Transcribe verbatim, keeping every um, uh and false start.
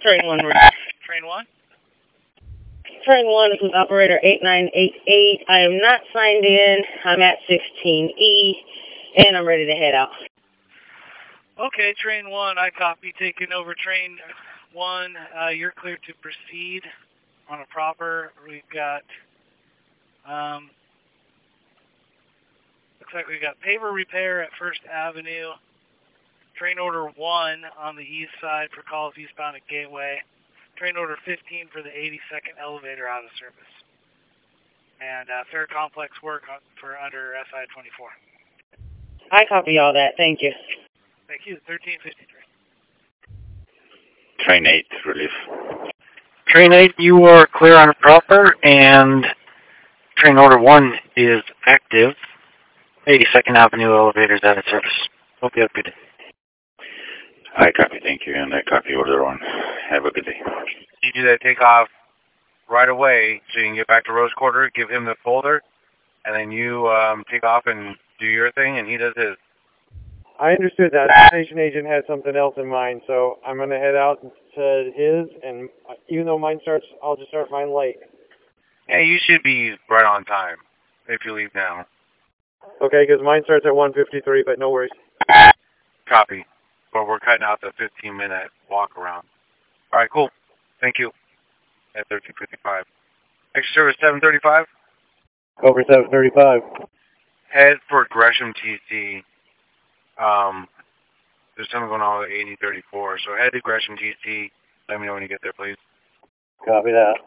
Train one. Train one? Train one, this is operator eight nine eight eight. I am not signed in. I'm at sixteen E, and I'm ready to head out. Okay, train one, I copy. Taking over train one. Uh, you're cleared to proceed on a proper. We've got, um, looks like we've got paver repair at First Avenue. Train order one on the east side for calls eastbound at Gateway. Train order fifteen for the eighty-second elevator out of service. And uh, fair complex work on, for under S I twenty-four. I copy all that. Thank you. Thank you. thirteen fifty-three. Train eight, relief. Train eight, you are clear on proper, and train order one is active. eighty-second Avenue elevators out of service. Hope you have a good day. I copy, thank you, and I copy order one. Have a good day. You do that takeoff right away so you can get back to Rose Quarter, give him the folder, and then you um, take off and do your thing, and he does his. I understood that. The station agent had something else in mind, so I'm going to head out to his, and even though mine starts, I'll just start mine late. Yeah, you should be right on time if you leave now. Okay, because mine starts at one fifty-three, but no worries. Copy. But we're cutting out the fifteen minute walk around. All right, cool. Thank you. At thirteen fifty-five. Extra service seven thirty-five? Over seven thirty-five. Head for Gresham T C. Um, there's something going on with eighty thirty-four. So head to Gresham T C. Let me know when you get there, please. Copy that.